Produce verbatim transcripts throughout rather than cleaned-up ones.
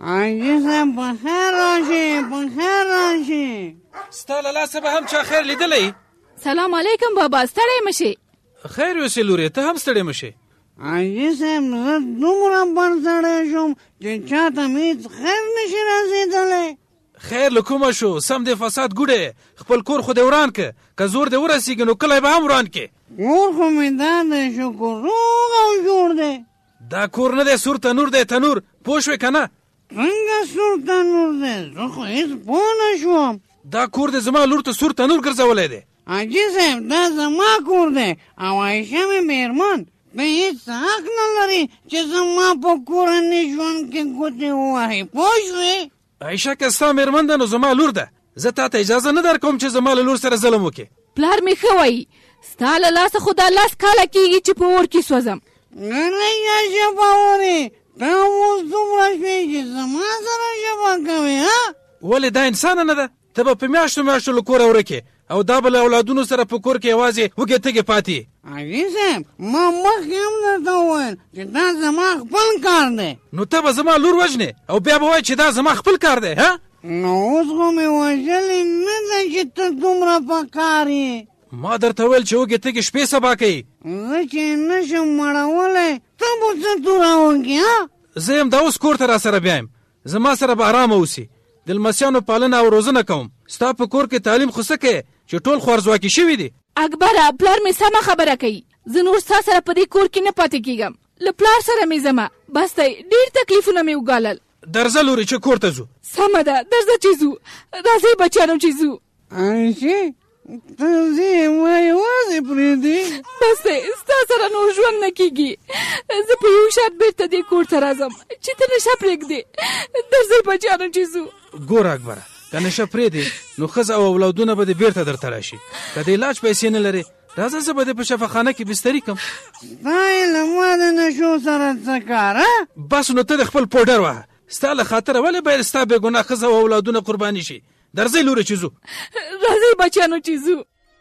حاجي صاحب په خیر راشي په خیر راشي. ستا له لاسه به هم چا خیر لیدلی؟ سلام علیکم بابا، ستړی مشي. خیر یوسې لورې، ته هم ستړی مشي. حاجي صاحب زه دومره بند سړی شوم چې چا ته مې هېڅ خیر نشي رسېدلی. خیر له کومه شو؟ سم دې فساد ګوډی، خپل کور خو دې وران که که زور دې ورسېږي نو کلی به هم وران کې. کور خو مې دا دی شکر روغ او جوړ دی. دا کور نه دی، سور تنور دی، تنور. پوه شوې که نه؟ څنګه سور تنور دی؟ زه خو هېڅ پوه نه شوم. دا کور دې زما لور ته سور تنور ګرځولی دی. حاجي صاحب دا زما کور دی او عایشه مې مېرمن. ته هېڅ حق نه لرې چې زما په کورني ژوند کې ګوتې ووهې. پوه شوې؟ عایشه که ستا مېرمن ده نو زما لور ده. زه تا ته اجازه نه درکوم چې زما له لور سره ظلم وکړې. پلار مې ښه وایي، ستا له لاسه خو دا لاس کاله کېږي چې په اور کې سوځم. نه یا ژبه ورې، ته اوس دومره شوې چې زما سره ژبه کوې ها؟ ولې دا انسانه نه ده؟ ته به په میاشتو میاشتو له کوره ورکې او دا به له اولادونو سره په کور کې یوازې وږې تږې پاتې. حاجي صاحب ما مخکې هم درته وویل چې دا زما خپل کار دی. نو ته به زما لور وژنې او بیا به وایې چې دا زما خپل کار دی ها؟ نو اوس خو مې وژلې نه ده چې ته دومره په کار یې. ما درته ویل چې وږې تږې شپې سبا کوي. زه چې نه شم مړولی ته به څه توره وکړې ها؟ زه یم دا اوس کور ته را سره بیایم. زما سره به ارامه اوسي. د لمسیانو پالنه او روزنه کوم. ستا په کور کې تعلیم خو څه کوې چې ټول خوارځواکي شوي دي. اکبره پلار مې سمه خبره کوي. زه نور ستا سره په دې کور کې نه پاتې کېږم. له پلار سره مې ځمه. بس دی، ډېر تکلیفونه مې وګالل. درځه لورې چې کور ته ځو. سمه ده، درځه چې ځو. راځئ بچیانو چې ځو. عایشې ته ځې ما یوازې پرېږدې؟ بس دی، ستا سره نور ژوند نه کېږي. زه په یو شرط بېرته دې کور ته راځم چې ته نشه پرېږدې. درځئ بچیانو چې ځو. ګوره اکبره، که نشه پرېږدې نو ښځه او اولادونه به دې بېرته درته راشي. که د علاج پیسې نه لرې راځه زه به دې په شفاخانه کې بستري کړم. ستا یې له ما د نشو سره څه کار ها؟ بس نو ته د خپل پوډر وهه. ستا له خاطره ولې باید ستا بې ګناه ښځه او اولادونه قرباني شي؟ درځئ لورې چې ځو. راځئ بچیانو چې ځو.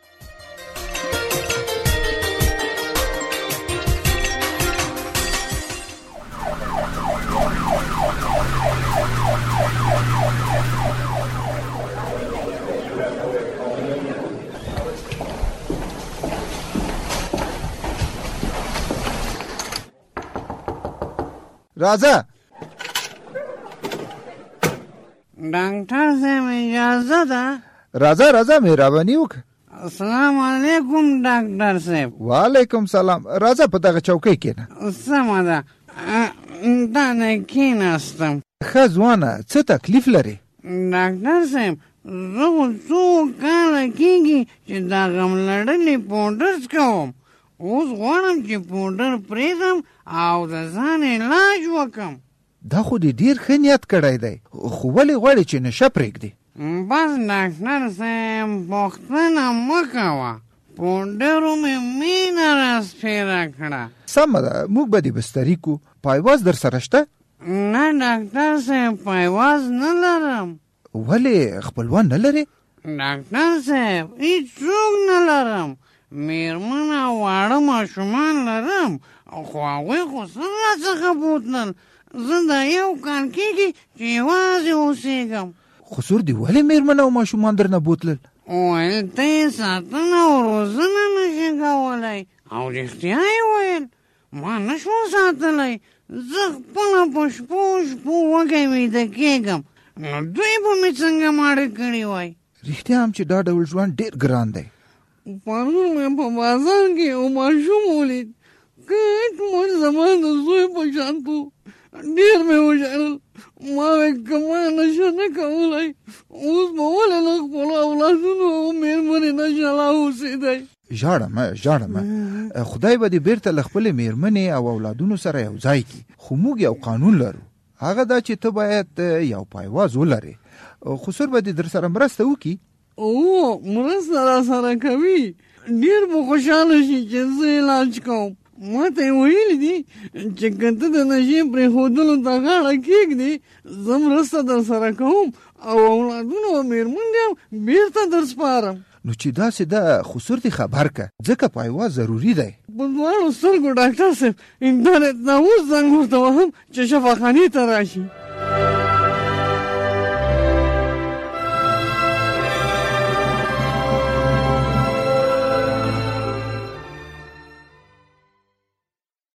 راځه. ډاکټر صاحب اجازه ده؟ راځه راځه مهرباني وکړه. السلام علیکم ډاکټر صاحب. وعلیکم سلام. راځه په دغه چوکۍ کښېنه. سمه ده، دا نه کښېناستم. ښه ځوانه څه تکلیف لرې؟ ډاکټر صاحب زه خو څو کاله کېږي چې دا غم لړلې پوډر څکوم. اوس غواړم چې پوډر پرېږدم او د ځان علاج وکړم. دا خو دې ډېر ښه نیت کړی دی، خو ولې غواړې چې نشه پرېږدې؟ بس ډاکټر صاحب پوښتنه مه کوه، پوډرو مې مینه راسپېره کړه. سمه ده، موږ به دې بستري کړو. پایواز در سره شته؟ نه ډاکټر صاحب پایواز نه لرم. ولې خپلوان نه لرې؟ ډاکټر صاحب هېڅوک نه لرم. مېرمن او واړه ماشومان لرم خو هغوی خو څه راڅخه بوتلل. زه دا یو کال کېږي چې یوازې اوسېږم. خسور دې ولې مېرمن او ماشومان درنه بوتلل؟ ویل ته یې ساتنه او روزنه نشي کولی او رښتیا یې ویل ما نه شو ساتلی. زه خپله په شپو شپو وږی ویده کېږم نو دوی به مې څنګه ماړه کړي وای. رښتیا هم چې دا ډول ژوند ډېر ګران دی. پرون مې په بازار کې یو ماشوم ولید، کټ مټ زما د زوی په شان و. ډېر مې وژړل. ما ویل که ما نشه نه کولی اوس به ولې له خپلو اولادونو او مېرمنې نه جلا اوسېدی. ژاړه مه ژاړه مه. خدای به دې بېرته له خپلې مېرمنې او اولادونو سره یو ځای کړي. خو موږ یو قانون لرو، هغه دا چې ته باید یو پایواز ولرې. خسر به دې در سره مرسته وکړي. او مرسته را سره کوي، ډېر به خوشحاله شي چې زه علاج کوم. ما ته یې ویلي دي چې که ته د نشې پرېښودلو ته غاړه کېږدې زه مرسته در سره کوم او اولادونه او مېرمنې هم بېرته در سپارم. نو چې داسې ده خسر دې خبر که، ځکه پایواز ضروري دی. په دواړو سترګو ډاکټر صاحب انټرنېټ نه اوس زنګ ورته وهم چې شفاخانې ته راشي.